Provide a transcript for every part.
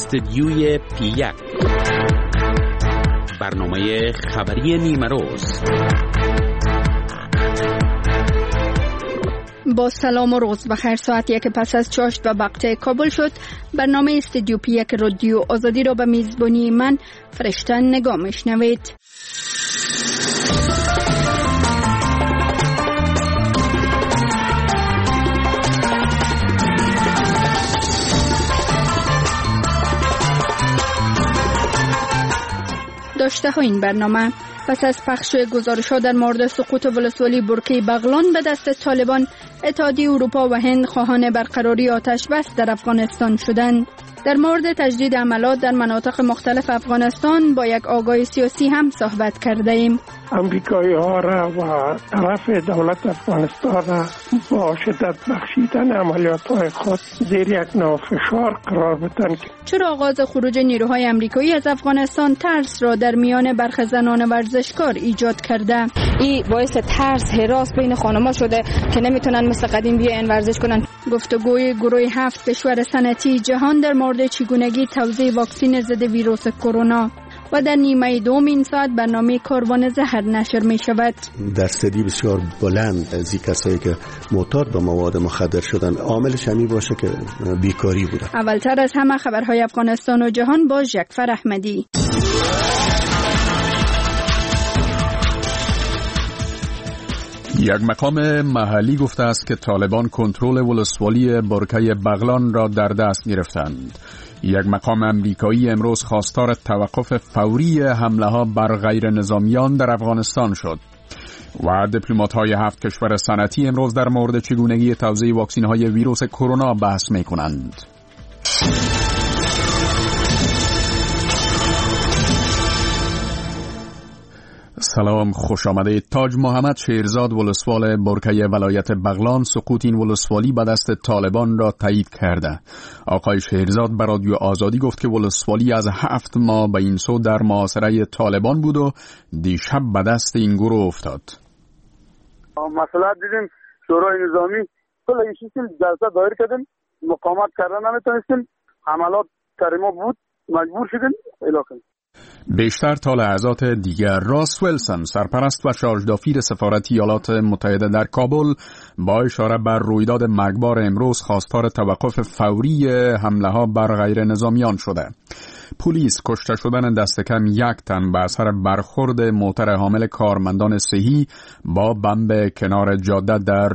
استدیوی پی1 برنامه خبری نیمروز. با سلام و روز بخیر. ساعت 1 پس از چاشت و وقت کابل شد. برنامه استدیو پی1 رادیو آزادی را به میزبانی من فرشته نگاه میشنوید. داشته ها این برنامه: پس از پخش گزارش‌ها در مورد سقوط ولسوالی برکه بغلان به دست طالبان، اتحادیه اروپا و هند خواهان برقراری آتش بس در افغانستان شدند. در مورد تجدید عملات در مناطق مختلف افغانستان با یک آگاه سیاسی هم صحبت کرده ایم. امریکایی‌ها را و طرف دولت افغانستان را با شدت بخشیدن عملیات‌های خود زیر یک نوع فشار قرار بدن. چرا آغاز خروج نیروهای امریکایی از افغانستان ترس را در میان برخی زنان ورزشکار ایجاد کرده؟ این باعث ترس، هراس بین خانم‌ها شده که نمیتونن مثل قدیم بیاین ورزش کنن. گفتگوی گروه 7 کشور صنعتی جهان در مورد چگونگی توزیع واکسن ضد ویروس کرونا. و در نیمه دوم این ساعت برنامه کاروان زهر نشر می شود. درصدی بسیار بلند از این کسایی که معتاد به مواد مخدر شدن، عاملش همین باشه که بیکاری بوده. اولتر از همه خبرهای افغانستان و جهان با ژکفر احمدی. یک مقام محلی گفته است که طالبان کنترل ولسوالی برکه بغلان را در دست گرفتند. یک مقام امریکایی امروز خواستار توقف فوری حمله‌ها بر غیر نظامیان در افغانستان شد. و دیپلمات‌های 7 کشور صنعتی امروز در مورد چگونگی توزیع واکسن‌های ویروس کرونا بحث می‌کنند. سلام، خوش آمده. تاج محمد شیرزاد ولسوال برکه ولایت بغلان سقوط این ولسوالی به دست طالبان را تایید کرده. آقای شیرزاد به رادیو آزادی گفت که ولسوالی از 7 ماه به این سو در محاصره طالبان بود و دیشب به دست این گروه افتاد. مسئله دیدیم شورای نظامی کل ایشیستیم، جلسه دایر کردیم، مقاومت کردن نمیتونستیم، حملات سر ما بود، مجبور شدیم الاکن. بیشتر تا لحظات دیگر راس ویلسون، سرپرست و شارژدافیر سفارت ایالات متحده در کابل، با اشاره بر رویداد مرگبار امروز خواستار توقف فوری حمله‌ها بر غیر نظامیان شده. پلیس کشته شدن دست کم 1 تن به اثر برخورد موتر حامل کارمندان صحی با بمب کنار جاده در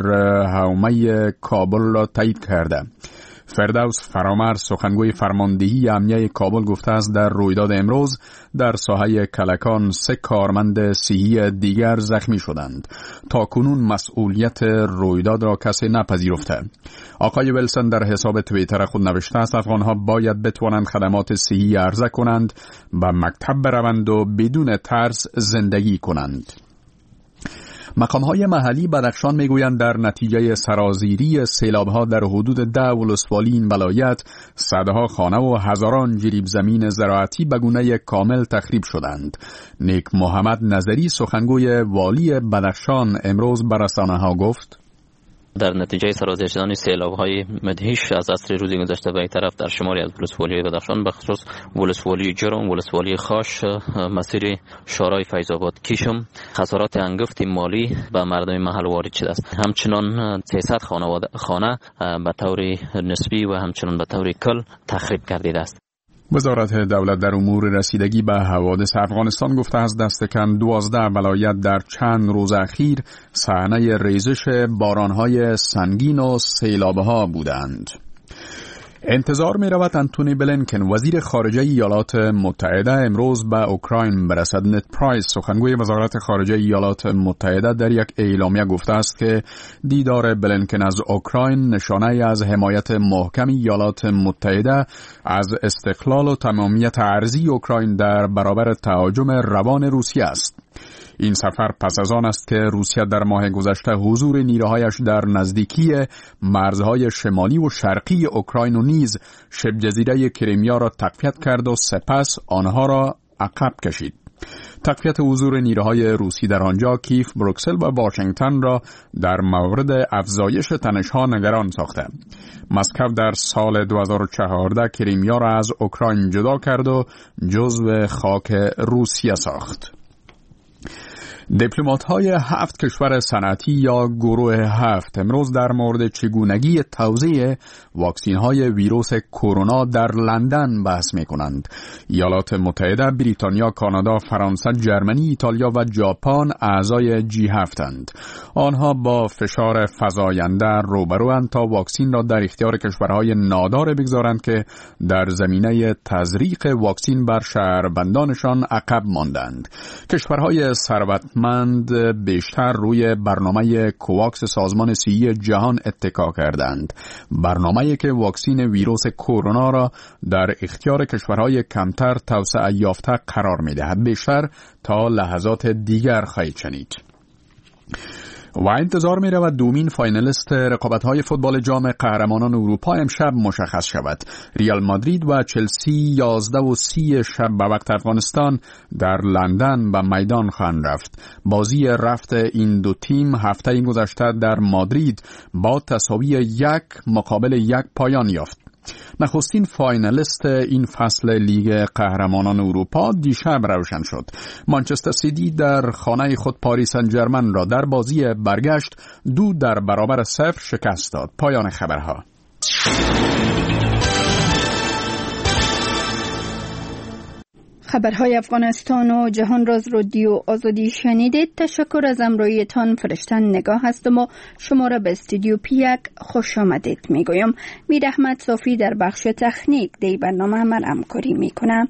حومه کابل را تایید کرده. فردوس فرامرز سخنگوی فرماندهی امنیه کابل گفته است در رویداد امروز در ساحه کلکان 3 کارمند صحی دیگر زخمی شدند. تا کنون مسئولیت رویداد را کسی نپذیرفته. آقای ویلسون در حساب توییتر خود نوشته است افغانها باید بتوانند خدمات صحی عرضه کنند، به مکتب بروند و بدون ترس زندگی کنند. مقام‌های محلی بدخشان میگویند در نتیجه سرازیری سیلاب‌ها در حدود 10 ولسوالی این ولایت صدها خانه و هزاران جریب زمین زراعتی به گونه کامل تخریب شدند. نیک محمد نظری سخنگوی والی بدخشان امروز به رسانه‌ها گفت در نتیجه سرازیر شدن سیلاب‌های مدهش از عصر روز گذشته به طرف در شماری از ولسوالی بدخشان به خصوص ولسوالی جرم، ولسوالی خاش، مسیر شورای فیض آباد کیشم خسارات انگفت مالی به مردم محل وارد شده است. همچنان 300 خانه به طور نسبی و همچنان به طور کل تخریب گردیده است. وزارت دولت در امور رسیدگی به حوادث افغانستان گفته از دست کم 12 ولایت در چند روز اخیر صحنه ریزش بارانهای سنگین و سیلابها بودند. انتظار می رود انتونی بلینکن وزیر خارجه ایالات متحده امروز به اوکراین برسد. نت پرایس سخنگوی وزارت خارجه ایالات متحده در یک اعلامیه گفته است که دیدار بلینکن از اوکراین نشانه از حمایت محکم ایالات متحده از استقلال و تمامیت ارضی اوکراین در برابر تهاجم روان روسیه است. این سفر پس از آن است که روسیه در ماه گذشته حضور نیروهایش در نزدیکی مرزهای شمالی و شرقی اوکراین و نیز شبه جزیره کریمیا را تقویت کرد و سپس آنها را عقب کشید. تقویت حضور نیروهای روسی در آنجا کیف، بروکسل و واشنگتن را در مورد افزایش تنش‌ها نگران ساخته. مسکو در سال 2014 کریمیا را از اوکراین جدا کرد و جزو خاک روسیه ساخت. دیپلمات‌های 7 کشور صنعتی یا گروه 7 امروز در مورد چگونگی توزیع واکسین‌های ویروس کرونا در لندن بحث می‌کنند. ایالات متحده، بریتانیا، کانادا، فرانسه، ژرمنی، ایتالیا و ژاپن اعضای G7 اند. آنها با فشار فزاینده روبروند تا واکسین را در اختیار کشورهای نادار بگذارند که در زمینه تزریق واکسین بر شهروندانشان عقب ماندند. کشورهای ثروتمند بیشتر روی برنامه کوواکس سازمان صحی جهان اتکا کردند. برنامه‌ای که واکسین ویروس کرونا را در اختیار کشورهای کمتر توسعه یافته قرار می‌دهد. بیشتر تا لحظات دیگر خواهید شنید. و انتظار می رود دومین فاینالیست رقابت‌های فوتبال جام قهرمانان اروپا امشب مشخص شود. ریال مادرید و چلسی 11:30 شب به وقت افغانستان در لندن به میدان خواهند رفت. بازی رفت این دو تیم هفته گذشته در مادرید با تساوی 1-1 پایان یافت. نخستین فاینالیست این فصل لیگ قهرمانان اروپا دیشب روشن شد. مانچستر سیتی در خانه خود پاریس سن ژرمن را در بازی برگشت 2-0 شکست داد. پایان خبرها. خبرهای افغانستان و جهان راز رادیو آزادی شنیدید. تشکر از همراهیتان. فرشتن نگاه هستم و شما را به استودیو پیک خوش آمدید میگویم. میر احمد صافی در بخش تکنیک دی برنامه من همکاری میکنم.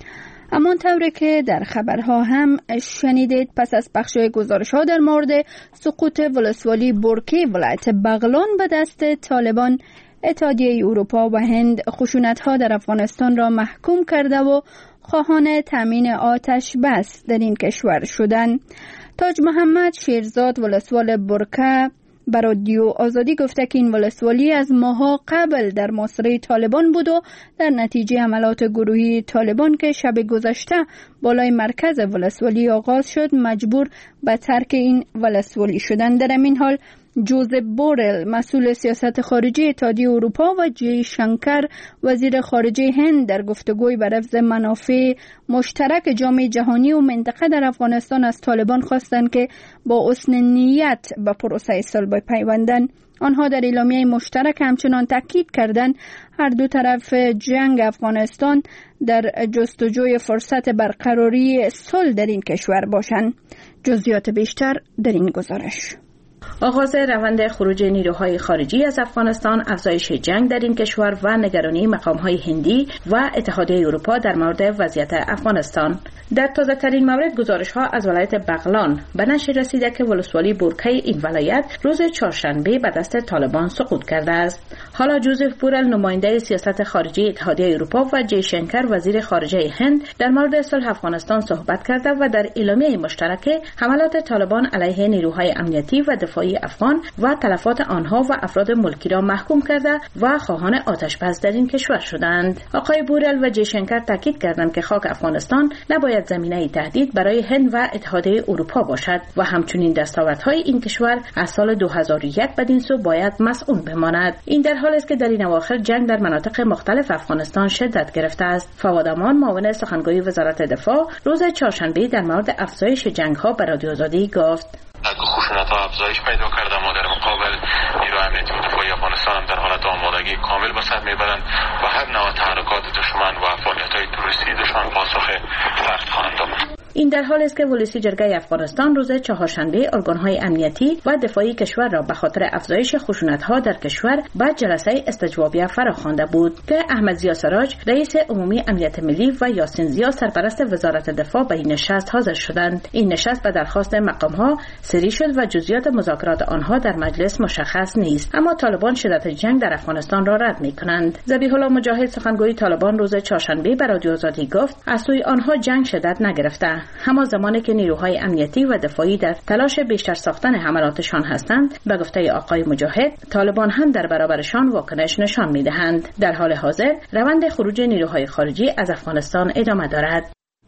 اما طوری که در خبرها هم شنیدید، پس از پخش گزارش‌ها در مورد سقوط ولسوالی بورکی ولایت بغلان به دست طالبان، اتحادیه اروپا و هند خشونت‌ها در افغانستان را محکوم کرده و خواهان تامین آتش بس در این کشور شدند. تاج محمد شیرزاد ولسوال برکه به رادیو آزادی گفته که این ولسوالی از ماه‌ها قبل در محاصره طالبان بود و در نتیجه حملات گروهی طالبان که شب گذشته بالای مرکز ولسوالی آغاز شد مجبور به ترک این ولسوالی شدند. در این حال جوزف بورل مسئول سیاست خارجی اتحادیه اروپا و جی شنکر وزیر خارجه هند در گفتگوی بر حفظ منافع مشترک جامعه جهانی و منطقه در افغانستان از طالبان خواستند که با حسن نیت به پروسه صلح بپیوندند. آنها در اعلامیه مشترک همچنان تاکید کردند هر دو طرف جنگ افغانستان در جستجوی فرصت برقراری صلح در این کشور باشند. جزئیات بیشتر در این گزارش. آغاز روند خروج نیروهای خارجی از افغانستان، افزایش جنگ در این کشور و نگرانی مقام‌های هندی و اتحادیه اروپا در مورد وضعیت افغانستان. در تازه‌ترین مورد گزارش‌ها از ولایت بغلان به نشر رسیده که ولسوالی بورکی این ولایت روز چهارشنبه به دست طالبان سقوط کرده است. حالا جوزف بورل نماینده سیاست خارجی اتحادیه اروپا و جی شنکر وزیر خارجه هند در مورد صلح افغانستان صحبت کرده و در اعلامیه مشترک حملات طالبان علیه نیروهای امنیتی و دفاعی افغان و تلفات آنها و افراد ملکی را محکوم کرده و خواهان آتش‌بس در این کشور شدند. آقای بورل و جی شنکر تاکید کردند که خاک افغانستان نباید زمینه تهدید برای هند و اتحادیه اروپا باشد و همچنین دستاوردهای این کشور از سال 2001 بدین سو باید مسئول بماند. این در حالی است که در این اواخر جنگ در مناطق مختلف افغانستان شدت گرفته است. فواد امان معاون سخنگوی وزارت دفاع روز چهارشنبه در مورد افزایش جنگ‌ها به رادیو آزادی گفت: خشونت‌ها افزایش پیدا کرده، اما در مقابل نیروی امنیتی و دفاعی افغانستان هم در حالت آمادگی کامل به سر میبرند و هر نوع تحرکات دشمن و فعالیت‌های تروریستی دشمن پاسخ سخت خواهند داد. این در حالی است که ولسی جرگه افغانستان روز چهارشنبه ارگان‌های امنیتی و دفاعی کشور را به خاطر افزایش خشونت‌ها در کشور به جلسه استجوابیه فراخوانده بود که احمد ضیا سراج رئیس عمومی امنیت ملی و یاسین ضیا سرپرست وزارت دفاع به این نشست حاضر شدند. این نشست به درخواست مقام‌ها سری شد و جزئیات مذاکرات آنها در مجلس مشخص نیست، اما طالبان شدت جنگ در افغانستان را رد می‌کنند. ذبیح الله مجاهد سخنگوی طالبان روز چهارشنبه به رادیو آزادی گفت از سوی آنها جنگ شدت نگرفته، همان زمانی که نیروهای امنیتی و دفاعی در تلاش بیشتر ساختن حملاتشان هستند. به گفته آقای مجاهد طالبان هم در برابرشان واکنش نشان می‌دهند. در حال حاضر روند خروج نیروهای خارجی از افغانستان ادامه دارد.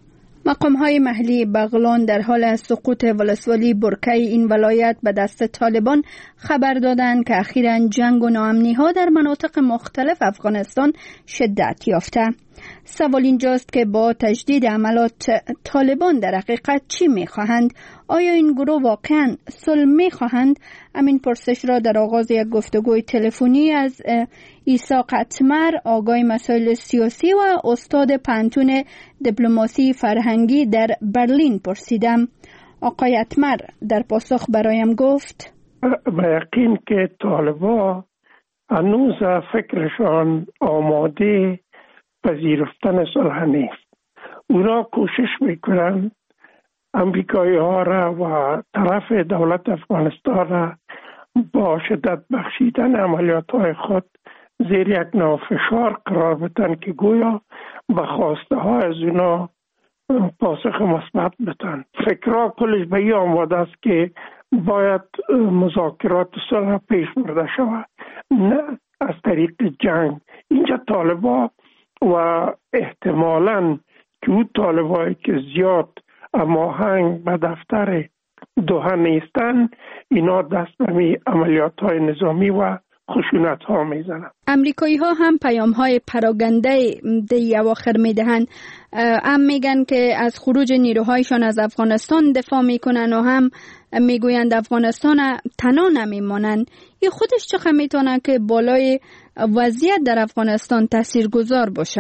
مقام‌های محلی بغلان در حال از سقوط ولسوالی برکی این ولایت به دست طالبان خبر دادند که اخیراً جنگ و ناامنی‌ها در مناطق مختلف افغانستان شدت یافته. سوال اینجاست که با تجدید عملات طالبان در حقیقت چی می‌خواهند؟ آیا این گروه واقعاً صلح می‌خواهند؟ همین پرسش را در آغاز یک گفتگوی تلفنی از ایساق اتمر، آگای مسائل سیاسی و استاد پانتون دیپلماسی فرهنگی در برلین پرسیدم. آقای اتمر در پاسخ برایم گفت: به یقین که طالبان هنوز فکرشان آماده پذیرفتن صلح نیست. اونا کوشش میکنن امریکایی ها را و طرف دولت افغانستان را با شدت بخشیدن عملیات های خود زیر یک نوع فشار قرار بدن که گویا به خواسته ها از اونا پاسخ مثبت بدن. فکرها کلش به این آماده است که باید مذاکرات صلح پیش برده شود، نه از طریق جنگ. اینجا طالبان و احتمالاً که اون طالبایی که زیاد هماهنگ به دفتر دوحه نیستن، اینا دست به عملیات های نظامی و خشونت ها میزنن. امریکایی ها هم پیام های پراگنده دی اواخر میدهند، هم میگن که از خروج نیروهایشان از افغانستان دفاع میکنن و هم میگویند افغانستان تنها نمیمانند. این خودش چقدر میتونه که بالای وضعیت در افغانستان تاثیرگذار باشه؟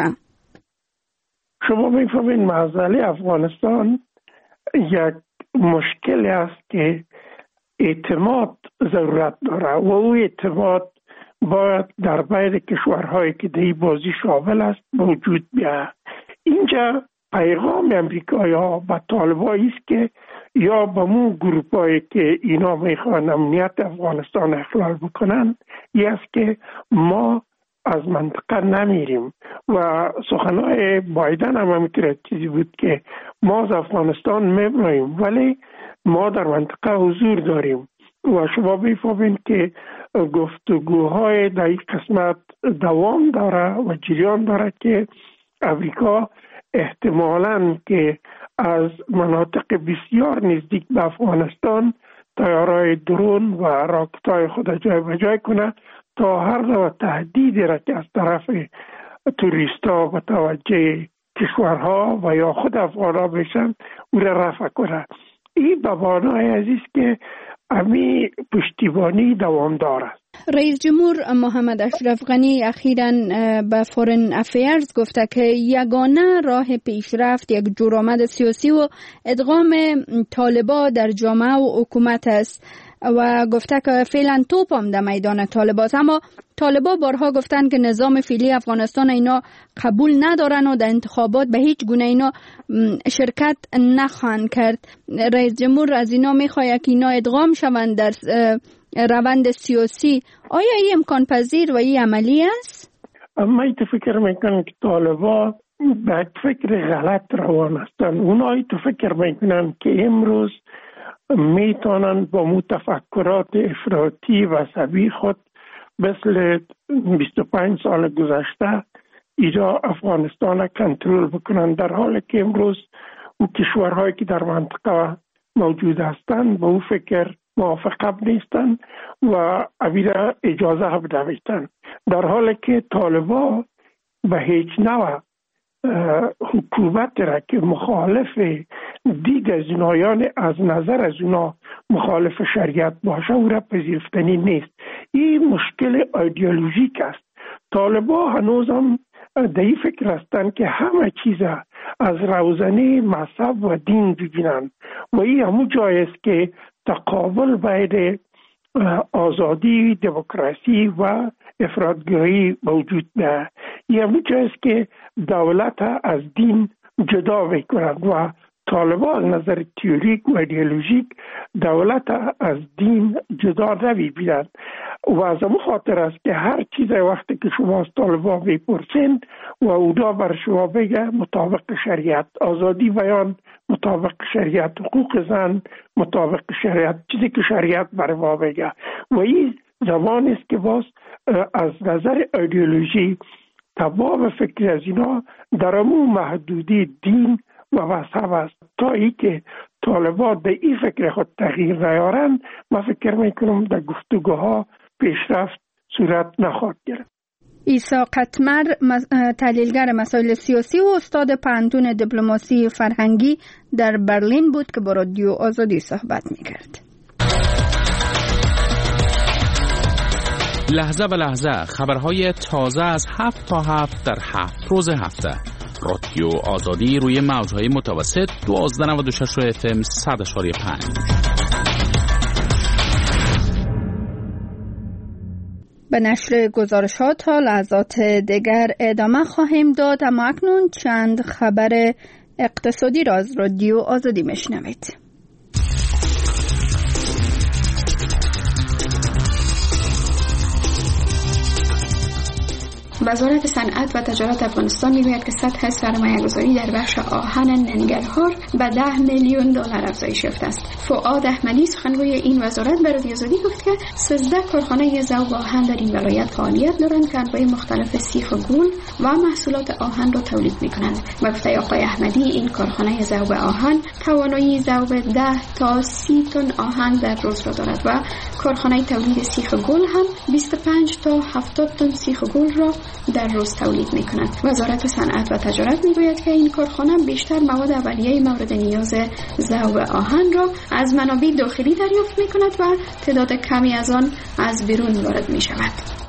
شما میفهمید مسئله افغانستان یک مشکل است که اعتماد ضرورت داره و او اعتماد باید در بین کشورهایی که در این بازی شامل است موجود بیاید. اینجا پیغام امریکایی ها به طالبان است که یا به مو گروپایی که اینا میخوان امنیت افغانستان اخلال بکنن، این است که ما از منطقه نمیریم و سخنهای بایدن هم همینطور چیزی بود که ما از افغانستان میبریم ولی ما در منطقه حضور داریم و شما بفهمید که گفتگوهای در این قسمت دوام داره و جریان داره که امریکا احتمالاً که از مناطق بسیار نزدیک به افغانستان طیارهای درون و راکتای خود جای به جای کنه تا هر نوع تهدیدی را که از طرف توریستا و توجه کشورها و یا خود افغانها بشن او را رفع کنه. این به معنای عزیز که امی پشتیبانی دوام دارد. رئیس جمهور محمد اشرف غنی اخیراً به فورن افیرز گفته که یگانه راه پیشرفت یک جرأت سیاسی و ادغام طالبان در جامعه و حکومت است و گفته که فعلا توپ هم در میدان طالبان است. اما طالبان بارها گفتن که نظام فعلی افغانستان اینا قبول ندارن و در انتخابات به هیچ گونه اینا شرکت نخواهند کرد. رئیس جمهور از اینا میخواد که اینا ادغام شوند در روند سیاسی. آیا این امکان پذیر و این عملی است؟ من فکر میکنم که طالبان به فکر غلط روان هستند. اونایی تو فکر میکنن که امروز میتونن با متفکرات افراطی و عصبی خود مثل 25 سال گذشته ایجا افغانستان را کنترل بکنن، در حالی که امروز او کشورهایی که در منطقه موجود هستند با او فکر موافق نیستند و اویرا اجازه هم نمیدن، در حالی که طالبان به هیچ نوع حکومت را که مخالف دید از اینا، یعنی از نظر از اینا مخالف شریعت باشه، او را پذیرفتنی نیست. این مشکل ایدئولوژیک است. طالبان هنوز هم در این فکر هستند که همه چیز از روزنه مذهب و دین ببینند و این همون جای است که تقابل بین آزادی، دموکراسی و افراطگری موجود نه. این همون جای است که دولت از دین جدا میکنند و طالبان نظر تئوریک و ایدئولوژیک دولت از دین جدا نمیبینند و از همون خاطر است که هر چیز وقتی که شما از طالبان بپرسین و اونا بر شما بگه مطابق شریعت، آزادی بیان مطابق شریعت، حقوق زن مطابق شریعت، چیزی که شریعت بر ما بگه و این زمان است که باز از نظر ایدئولوژی تمام فکر از اینا در همون محدودی دین و مذهب است. تا ای که طالبان در این فکر خود تغییر نیارند، من فکر میکنم در گفتگوها پیشرفت صورت نخواهد گرفت. عیسی قطمر، تحلیلگر مسائل سیاسی و استاد پانتون دیپلماسی فرهنگی در برلین بود که با رادیو آزادی صحبت میکرد. لحظه به لحظه خبرهای تازه از 7 تا 7 در 7 روز هفته. رادیو آزادی روی موجهای متوسط 1296 FM 100.5. به نشر گزارشات تا لحظات دیگر ادامه خواهیم داد، اما اکنون چند خبر اقتصادی را از رادیو آزادی میشنوید. وزارت صنعت و تجارت افغانستان میگوید که سطح سرمایه‌گذاری در بخش آهن ننگرهار به $10 میلیون افزایش یافته است. فؤاد احمدی سخنگوی این وزارت به رادیو آزادی گفت که 13 کارخانه ذوب آهن در این ولایت فعالیت دارند که انواع مختلف سیخ گل و محصولات آهن را تولید می‌کنند. به گفته آقای احمدی این کارخانه ذوب آهن توانایی ذوب 10 تا 30 تن آهن در روز را دارد و کارخانه تولید سیخ گل هم 25 تا 70 تن سیخ گل را در روز تولید می‌کند. وزارت صنعت و تجارت می‌گوید که این کارخانه بیشتر مواد اولیه مورد نیاز ذوب آهن را از منابع داخلی دریافت می‌کند و تعداد کمی از آن از بیرون وارد می‌شود.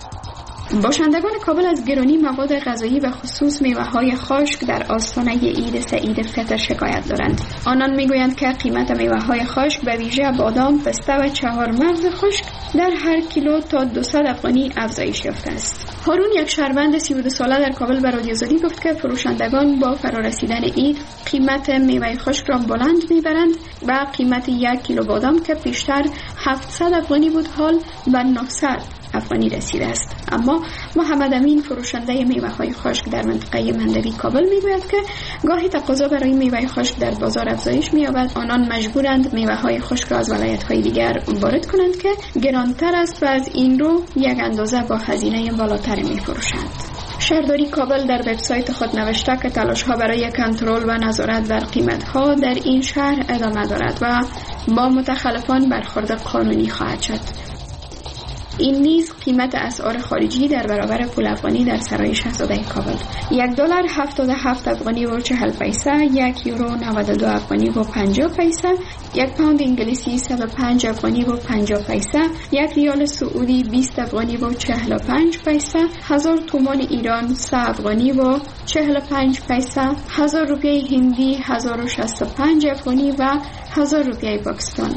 باشندگان کابل از گرانی مواد غذایی و خصوص میوه‌های خشک در آستانه عید سعید فطر شکایت دارند. آنان میگویند که قیمت میوه‌های خشک به ویژه بادام، پسته و 4 مغز خشک در هر کیلو تا 200 افغانی افزایش یافته است. هارون، یک شهروند 32 ساله در کابل به رادیو آزادی گفت که فروشندگان با فرارسیدن عید قیمت میوه خشک را بلند میبرند و قیمت 1 کیلو بادام که پیشتر 700 افغانی بود حال به 900 افغانی رسیده است. اما محمد امین، فروشنده میوه‌های خشک در منطقه مندوی کابل میگوید که گاهی تقاضا برای میوه خشک در بازار افزایش می‌یابد، آنان مجبورند میوه‌های خشک را از ولایت‌های دیگر وارد کنند که گرانتر است و از این رو یک اندازه با هزینه بالاتر می‌فروشند. شهرداری کابل در وبسایت خود نوشته که تلاش‌ها برای کنترل و نظارت بر قیمت‌ها در این شهر ادامه دارد و با متخلفان برخورد قانونی خواهد شد. این نیز قیمت اسعار خارجی در برابر پول افغانی در سرای شاهزاده کابل: $1 77 افغانی و 40 پیسه، €1 92 افغانی و 50 پیسه، 1 پوند انگلیسی 105 افغانی و 50 پیسه، 1 ریال سعودی 20 افغانی و 45 پیسه، 1000 تومان ایران 3 افغانی و 45 پیسه، 1000 روپیه هندی 1065 افغانی و 1000 روپیه پاکستان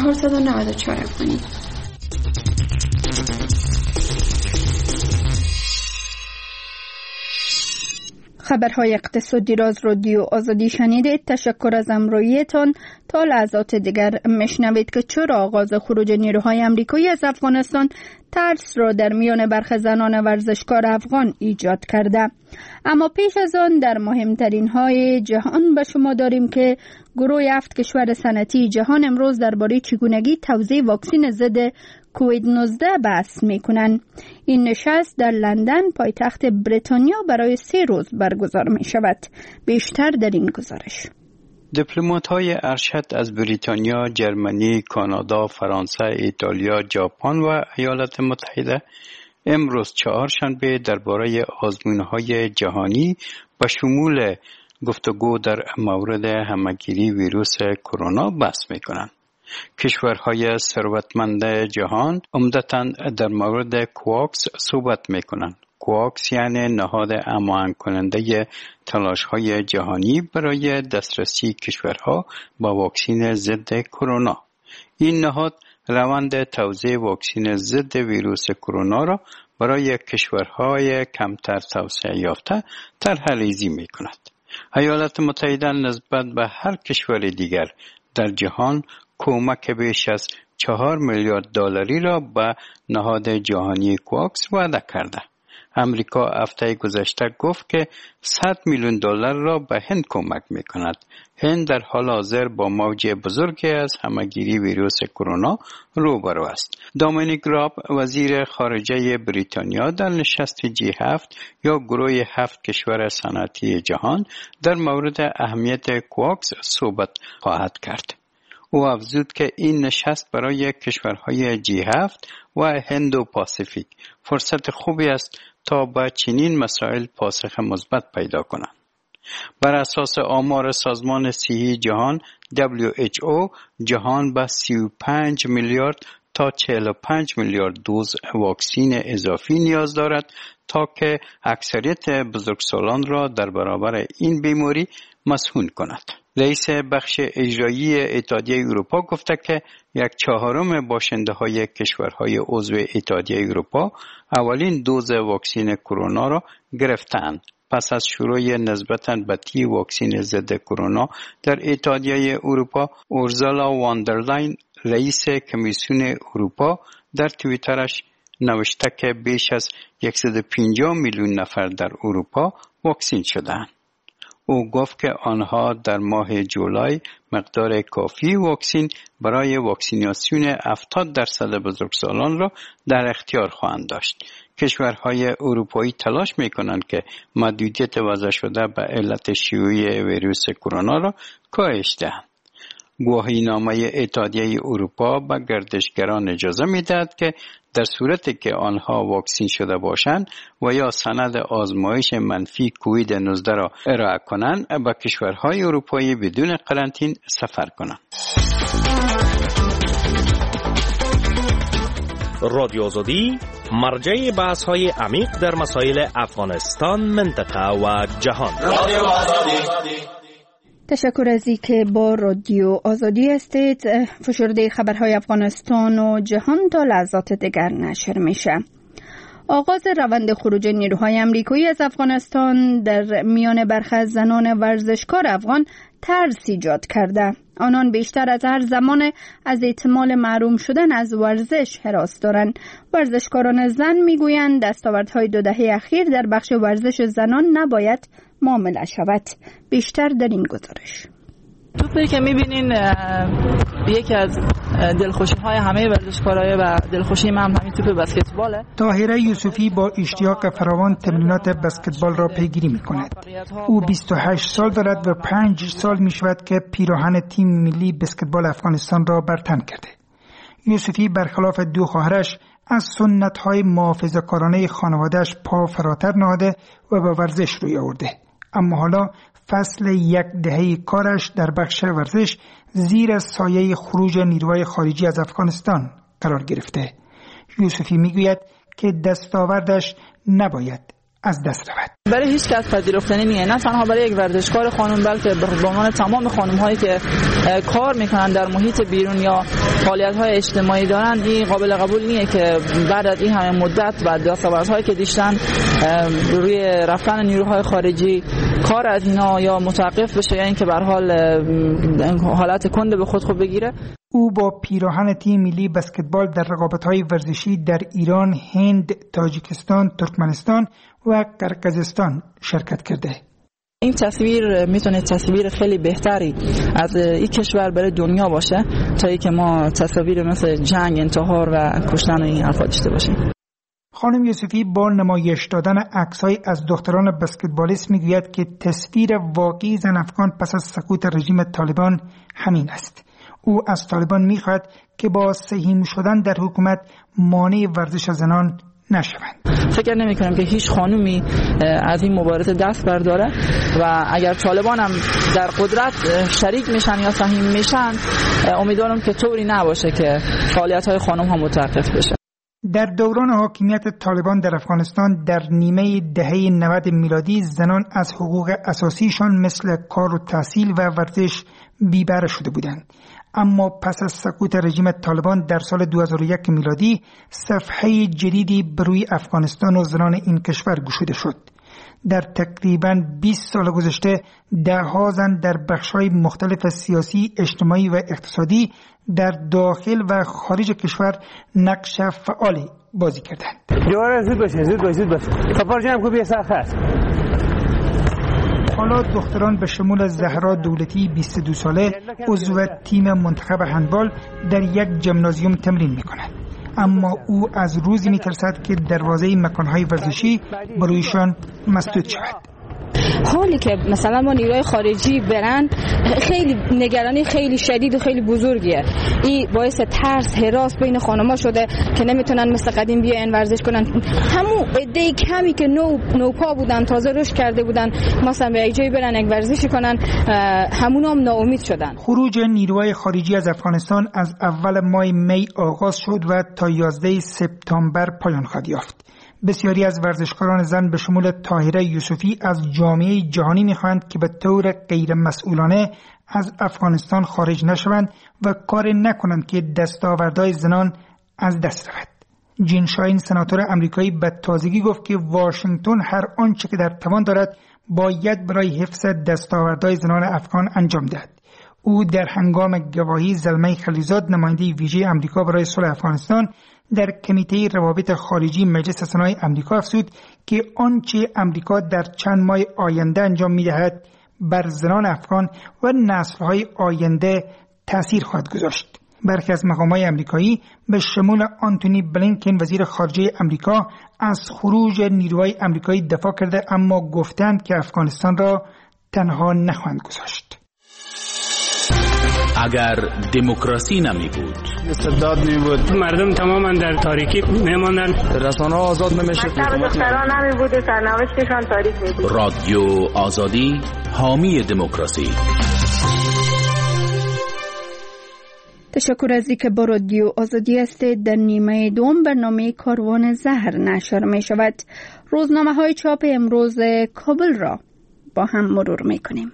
494 افغانی. خبرهای اقتصادی را از رادیو آزادی شنیدید. تشکر از همراهیتان. تا لحظات دیگر میشنوید که چرا آغاز خروج نیروهای آمریکایی از افغانستان ترس را در میان برخی زنان ورزشکار افغان ایجاد کرده. اما پیش از آن در مهمترین های جهان به شما داریم که گروه 7 کشور صنعتی جهان امروز درباره چگونگی توزیع واکسن ضد کووید 19 بحث میکنند. این نشست در لندن پایتخت بریتانیا برای 3 روز برگزار می شود. بیشتر در این گزارش. دیپلمات‌های ارشد از بریتانیا، جرمنی، کانادا، فرانسه، ایتالیا، ژاپن و ایالات متحده امروز چهارشنبه درباره آزمون‌های جهانی به شمول گفتگو در مورد همگیری ویروس کرونا بحث می‌کنند. کشورهای ثروتمند جهان عمدتاً در مورد کواکس صحبت می‌کنند. کواکس یعنی نهاد هماهنگ کننده تلاش‌های جهانی برای دسترسی کشورها با واکسن ضد کرونا. این نهاد روند توزیع واکسن ضد ویروس کرونا را برای کشورهای کمتر توسعه یافته طرح‌ریزی می‌کند. ایالات متحده نسبت به هر کشور دیگر در جهان کمک بیش از $4 میلیارد را به نهاد جهانی کواکس وعده کرده. امریکا هفته گذشته گفت که 100 میلیون دلار را به هند کمک می‌کند. هند در حال حاضر با موج بزرگی از همه‌گیری ویروس کرونا روبرو است. دومینیک راب وزیر خارجه بریتانیا در نشست G7 یا گروه 7 کشور صنعتی جهان در مورد اهمیت کواکس صحبت خواهد کرد. او افزود که این نشست برای کشورهای G7 و هند و پاسیفیک فرصت خوبی است تا به چنین مسائل پاسخ مثبت پیدا کنند. بر اساس آمار سازمان صحی جهان WHO جهان به 35 میلیارد تا 45 میلیارد دوز واکسن اضافی نیاز دارد تا که اکثریت بزرگسالان را در برابر این بیماری مسئول کند. رئیس بخش اجرایی اتحادیه اروپا گفته که 1/4 باشنده های کشورهای عضو اتحادیه اروپا اولین دوز واکسن کرونا را گرفتند. پس از شروع نسبتاً بدی واکسن ضد کرونا در اتحادیه اروپا، اورزالا واندرلاین رئیس کمیسیون اروپا در توییترش نوشته که بیش از 150 میلیون نفر در اروپا واکسن شدند. او گفت که آنها در ماه جولای مقدار کافی واکسن برای واکسیناسیون 70% بزرگسالان را در اختیار خواهند داشت. کشورهای اروپایی تلاش می‌کنند که محدودیت وضع شده به علت شیوع ویروس کرونا را کاهش دهند. گواهینامه اتحادیه اروپا به گردشگران اجازه می‌دهد که در صورتی که آنها واکسن شده باشند و یا سند آزمایش منفی کووید 19 را ارائه کنند به کشورهای اروپایی بدون قرنطینه سفر کنند. رادیو آزادی مرجع بحث‌های عمیق در مسائل افغانستان، منطقه و جهان. رادیو آزادی. تشکر از اینکه با رادیو آزادی هستید. فشرده خبرهای افغانستان و جهان تا لحظات دیگر نشر میشه. آغاز روند خروج نیروهای آمریکایی از افغانستان در میان برخی از زنان ورزشکار افغان ترس ایجاد کرده. آنان بیشتر از هر زمان از احتمال محروم شدن از ورزش هراس دارند. ورزشکاران زن میگویند دستاوردهای 2 دهه اخیر در بخش ورزش زنان نباید معامله شود. بیشتر در این گزارش. توپی که میبینین یکی از دلخوشی های همه ورزشکارای و دلخوشی من همین توپ بسکتباله. طاهره یوسفی با اشتیاق فراوان تمرینات بسکتبال را پیگیری میکند. او 28 سال دارد و 5 سال میشود که پیراهن تیم ملی بسکتبال افغانستان را بر تن کرده. یوسفی برخلاف 2 خواهرش از سنت‌های محافظه‌کارانه خانواده‌اش پا فراتر نهاده و به ورزش روی آورده. اما حالا فصل 1 دهه کارش در بخش ورزش زیر سایه خروج نیروهای خارجی از افغانستان قرار گرفته. یوسفی میگوید که دستاوردش نباید از دست رود. برای هیچ کس پذیرفتنی نیست، نه تنها برای یک ورزشکار خانم بلکه به عنوان تمام خانم هایی که کار میکنن در محیط بیرون یا فعالیت های اجتماعی دارن. این قابل قبول نیست که بعد از این همه مدت و دستاوردهایی که داشتن روی رفتن نیروهای خارجی کار از اینا یا متوقف بشه یا اینکه به هر حال حالت کنده به خود بگیره. او با پیراهن تیم ملی بسکتبال در رقابت‌های ورزشی در ایران، هند، تاجیکستان، ترکمنستان و قرقیزستان شرکت کرده. این تصویر میتونه تصویر خیلی بهتری از این کشور برای دنیا باشه تا اینکه ما تصاویر مثل جنگ، انتحار و کشتن این حرفا داشته باشیم. خانم یوسفی با نمایش دادن عکس‌های از دختران بسکتبالیست میگوید که تصویر واقعی زن افغان پس از سقوط رژیم طالبان همین است. او از طالبان میخواهد که با سهیم شدن در حکومت مانع ورزش زنان نشوند. فکر نمی کنم که هیچ خانومی از این مبارزه دست برداره و اگر طالبان هم در قدرت شریک میشن یا سهیم میشن امیدوارم که طوری نباشه که فعالیت های خانم ها متوقف بشه. در دوران حاکمیت طالبان در افغانستان در نیمه دهه 90 میلادی زنان از حقوق اساسیشان مثل کار و تحصیل و ورزش بی‌بهره شده بودند. اما پس از سقوط رژیم طالبان در سال 2001 میلادی صفحه جدیدی بروی افغانستان و زنان این کشور گشوده شد. در تقریباً 20 سال گذشته ده‌ها زن در بخش‌های مختلف سیاسی، اجتماعی و اقتصادی در داخل و خارج کشور نقش فعالی بازی کردند. جوار زود باشه. خبر جمع کو بیساخ است. حالا دختران به شمول زهرا دولتی 22 ساله عضو تیم منتخب هندبال در یک ژیمنازیوم تمرین می‌کند. اما او از روزی می‌ترسد که دروازه مکان‌های ورزشی برویشان مسدود شود. حالی که مثلا ما نیروهای خارجی برن خیلی نگرانی خیلی شدید و خیلی بزرگیه. این باعث ترس هراس بین خانم‌ها شده که نمیتونن مثل قدیم بیان ورزش کنن. همون عده کمی که نوپا بودن، تازه رشد کرده بودن، مثلا به جایی برن یک ورزشی کنن، همونا هم ناامید شدن. خروج نیروهای خارجی از افغانستان از اول ماه می آغاز شد و تا 11 سپتامبر پایان خواهد یافت. بسیاری از ورزشکاران زن به شمول طاهره یوسفی از جامعه جهانی می‌خواهند که به طور غیر مسئولانه از افغانستان خارج نشوند و کار نکنند که دستاوردهای زنان از دست رود. جین شاین سناتور آمریکایی به تازگی گفت که واشنگتن هر آنچه که در توان دارد باید برای حفظ دستاوردهای زنان افغان انجام دهد. او در هنگام گواهی زلمه خلیزاد نماینده ویژه آمریکا برای صلح افغانستان در کمیته روابط خارجی مجلس سنای آمریکا افزود که آنچه آمریکا در چند ماه آینده انجام می‌دهد بر زنان افغان و نسل‌های آینده تأثیر خواهد گذاشت. برخی از مقام‌های آمریکایی به شمول آنتونی بلینکن وزیر خارجه آمریکا از خروج نیروهای آمریکایی دفاع کرده، اما گفتند که افغانستان را تنها نخواهند گذاشت. اگر دموکراسی نمی بود، استبداد نمی بود، مردم تماما در تاریکی میماندن، رسانه‌ها آزاد نمیشد، دختران نمی بود، سرنوشتشان تاریک می بود. رادیو آزادی حامی دموکراسی. تشکر از اینکه با رادیو آزادی هستید. در نیمه دوم برنامه کاروان زهر نشر می شود. روزنامه های چاپ امروز کابل را با هم مرور می کنیم.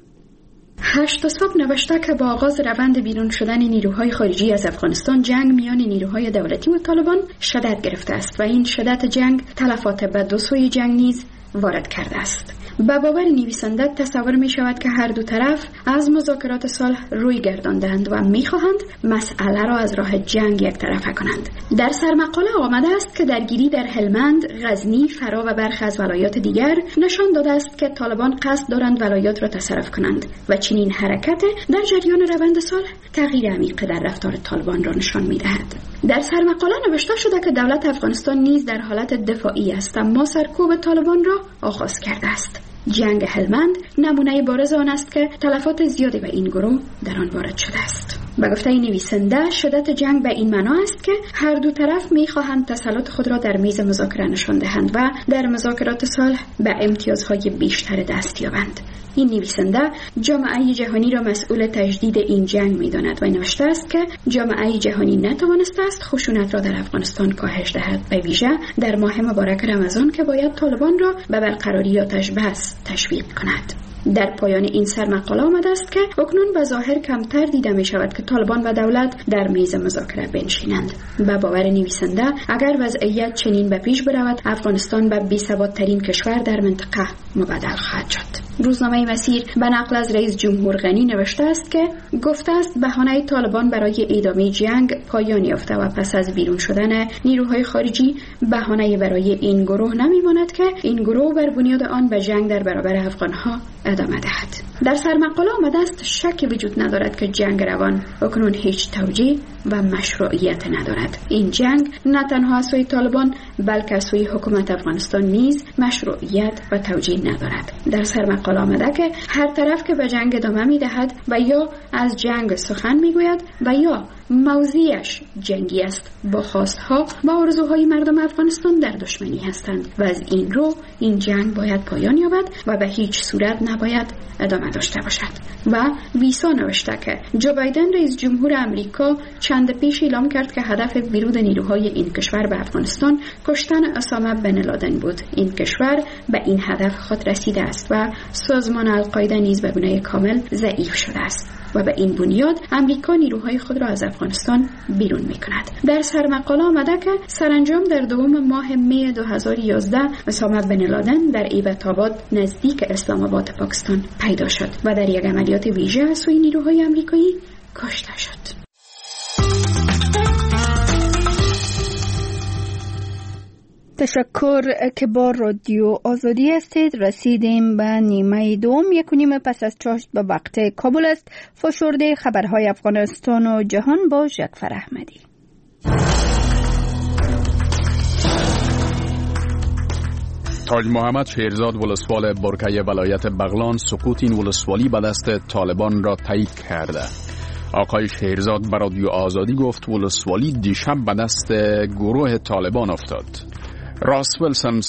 8 صبح نوشته که با آغاز روند بیرون شدن نیروهای خارجی از افغانستان، جنگ میان نیروهای دولتی و طالبان شدت گرفته است و این شدت جنگ تلفات به دو سوی جنگ نیز وارد کرده است. به باور نویسنده تصور می شود که هر دو طرف از مذاکرات صلح روی گرداندند و می خواهند مسئله را از راه جنگ یک طرفه کنند. در سرمقاله آمده است که درگیری در هلمند، غزنی، فرا و برخی از ولایات دیگر نشان داده است که طالبان قصد دارند ولایات را تصرف کنند و چنین حرکت در جریان روند صلح تغییر عمیق در رفتار طالبان را نشان می دهد. در سرمقاله نوشته شده که دولت افغانستان نیز در حالت دفاعی است، اما سرکوب طالبان را آغاز کرده است. جنگ هلمند نمونه بارز آن است که تلفات زیادی به این گروه در آن وارد شده است. به گفته نویسنده، شدت جنگ به این معنا است که هر دو طرف می‌خواهند تسلط خود را در میز مذاکره نشان دهند و در مذاکرات صلح به امتیازهای بیشتر دست یابند. این نویسنده جامعه جهانی را مسئول تجدید این جنگ می‌داند و نوشته است که جامعه جهانی نتوانسته است خشونت را در افغانستان کاهش دهد، به ویژه در ماه مبارک رمضان که باید طالبان را به برقراری آتش بس تشویق کند. در پایان این سرمقاله آمده است که اکنون به ظاهر کمتر دیده می شود که طالبان و دولت در میز مذاکره بنشینند. به باور نویسنده، اگر وضعیت چنین به پیش برود، افغانستان به بی‌ثبات‌ترین کشور در منطقه مبدل خواهد شد. روزنامه مسیر به نقل از رئیس جمهور غنی نوشته است که گفته است بهانه طالبان برای ادامه جنگ پایان یافته و پس از بیرون شدن نیروهای خارجی بهانه برای این گروه نمی‌ماند که این گروه بر بنیاد آن به جنگ در برابر افغان‌ها ادامه دهد. در سرمقاله آمده است شکی وجود ندارد که جنگ روان اکنون هیچ توجیه و مشروعیت ندارد. این جنگ نه تنها از سوی طالبان بلکه از سوی حکومت افغانستان نیز مشروعیت و توجیه ندارد. در سرمقاله آمده که هر طرف که به جنگ ادامه می‌دهد و یا از جنگ سخن می‌گوید و یا موضوعش جنگی است، با خواستها و آرزوهای مردم افغانستان در دشمنی هستند و از این رو این جنگ باید پایان یابد و به هیچ صورت نباید ادامه داشته باشد. و ویسا نوشته که جو بایدن رئیس جمهور آمریکا چند پیش اعلام کرد که هدف ورود نیروهای این کشور به افغانستان کشتن اسامه بن لادن بود. این کشور به این هدف خود رسیده است و سازمان القاعده نیز به گونه کامل ضعیف شده است. و به این بنیاد امریکا نیروهای خود را از افغانستان بیرون می‌کند. در سرمقاله آمده که سرانجام در دوم ماه می 2011 اسامه بن لادن در ایبت‌آباد نزدیک اسلام آباد پاکستان پیدا شد و در یک عملیات ویژه از سوی نیروهای آمریکایی کشته شد. تشکر که با رادیو آزادی هستید. رسیدیم به نیمه دوم. 1:30 پس از چاشت به وقت کابل است. فشرده خبرهای افغانستان و جهان با جعفر احمدی. تاج محمد شیرزاد ولسوال برکه ولایت بغلان سقوط این ولسوالی به دست طالبان را تایید کرده. آقای شیرزاد به رادیو آزادی گفت ولسوالی دیشب به دست گروه طالبان افتاد. راس ویلسون